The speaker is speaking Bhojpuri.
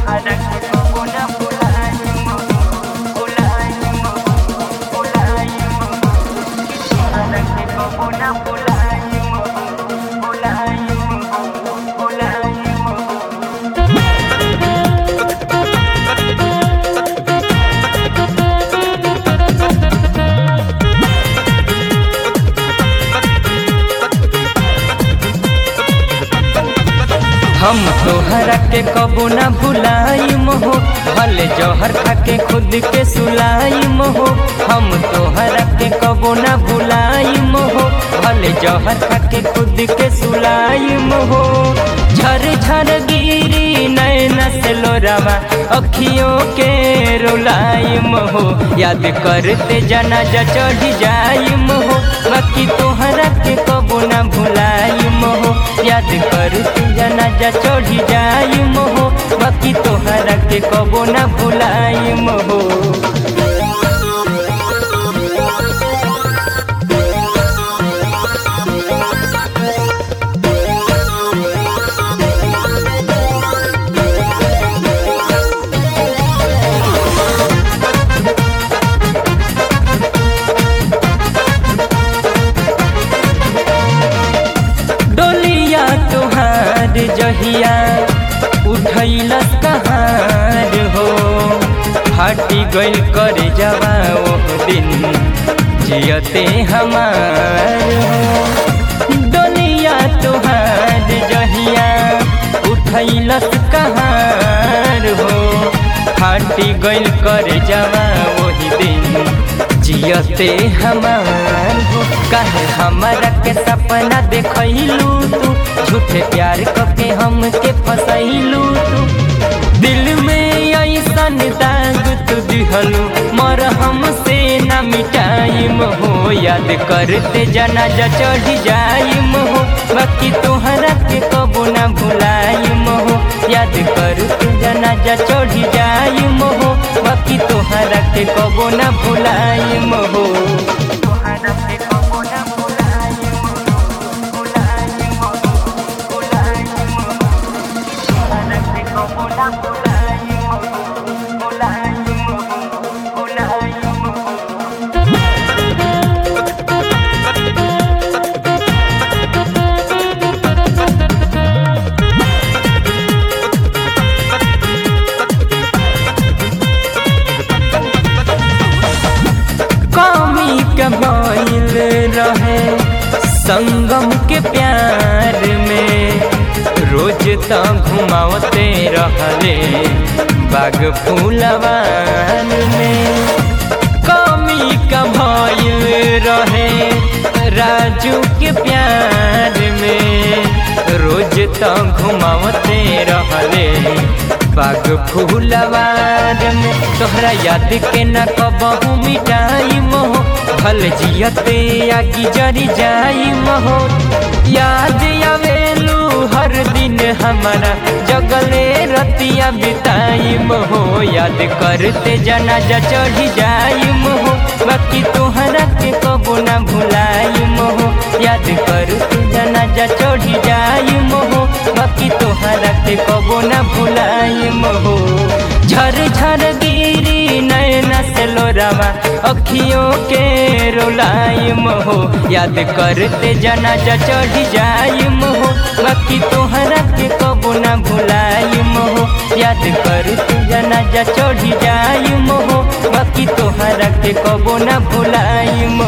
हम तोहरा के कबो ना भुलाई मोहो, भले जहर खा के खुद के सुलाई मोहो। हम तोहरा के कबो ना भुलाई मोहो, भले जहर खा के खुद के सुलाई मोहो। झर झर गिरी नैना से लोरावा, अखियों के रुलाई मोहो। याद करते जनाजा चढ़ी जाई मोहो, बाकी तोहरा के कबो ना भुलाई मोहो। याद करते जनाजा चढ़ी जाई मोहो, बाकी तोहरा के कबो ना भुलाई मोहो। डोलिया तोहार जहिया उठैलस कहार हो, फाटी गइल कर जवा ओह दिन जियते हमार हो। डोलिया तोहार जहिया उठैलस कहार हो, फाटी गइल कर जवा ओही दिन जियते हमार हो। काहे हमारा के सपना देखैलू तू, झूठे प्यार करके हमके फसैलू तू। दिल में ऐसन दाग तू दिहलू, मर हमसे ना मिटाई मोहो। याद करते जनाजा चढ़ी जाई मोहो, बाकी तोहरा के कबो ना भुलाई मोहो। याद करते जनाजा चढ़ी जाई मोहो, बाकी तोहरा के कबो ना भुलाई मोहो। भइल रहे संगम के प्यार में, रोज त घुमावते रहले बाग फूलवान में। कमी का भइल रहे राजू के प्यार में, रोज त घुमावते रहले बाग फूलवार में। तोहरा याद के न कबहू मिटाई मोहो, भल जियते आगी जरी जाई मोहो। याद आवेलू हर दिन हमारा, जगले रतिया बिताई मोहो। याद करते जनाजा चढ़ी जाई मोहो, बाकी तोहरा के कबो ना भुलाई मोहो। याद करते जनाजा चढ़ी जाई मोहो, बाकी तोहरा के कबो ना भुलाई मोहो। झर झर गिरी नैना से लोरावा, अखियों के रुलाई मोहो। याद करते जनाजा चढ़ी जाई मोहो, बाकी तोहरा के कबो ना भुलाई मोहो। याद करते जनाजा चढ़ी जाई मोहो, बाकी तोहरा के कबो ना भुलाई मोहो।